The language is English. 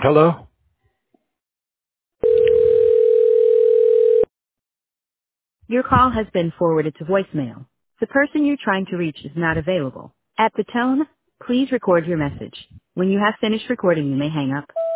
Hello? Your call has been forwarded to voicemail. The person you're trying to reach is not available. At the tone, please record your message. When you have finished recording, you may hang up.